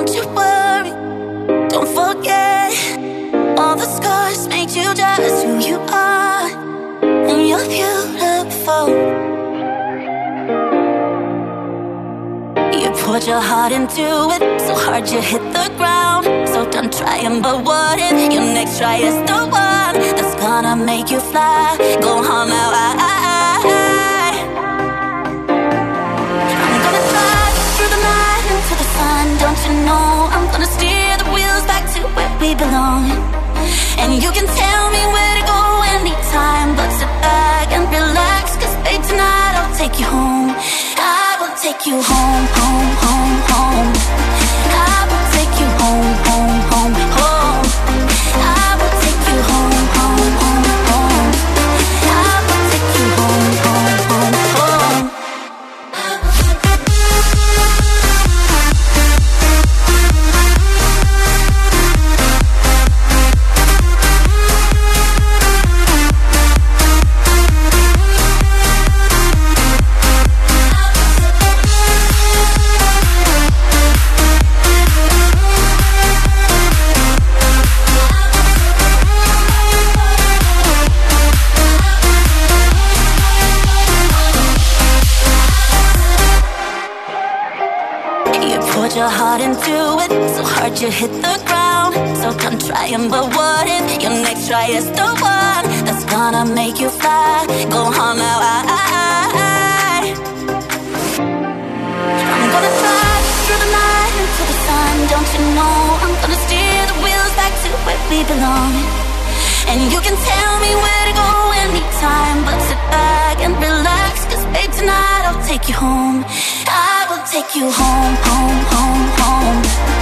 don't you worry, don't forget. All the scars made you just who you are, and you're beautiful. You poured your heart into it, so hard you hit the ground. So done trying, but what if your next try is the one that's gonna make you fly? Go on now, I'm gonna fly through the night into the sun. Don't you know I'm gonna steer the wheels back to where we belong? And you can tell me where to go anytime, but sit back and relax, 'cause babe, tonight I'll take you home. I will take you home, home, home, home. I will take you home, home, home, home. I will take you home, home, home, home. I will take you home, home, home, home. Put your heart into it, so hard you hit the ground. So done trying, but what if your next try is the one that's gonna make you fly? Go on now, I'm gonna fly through the night into the sun. Don't you know I'm gonna steer the wheels back to where we belong? And you can tell me where to go anytime, but sit back and relax, 'cause babe, tonight I'll take you home. I will take you home, home, home, home.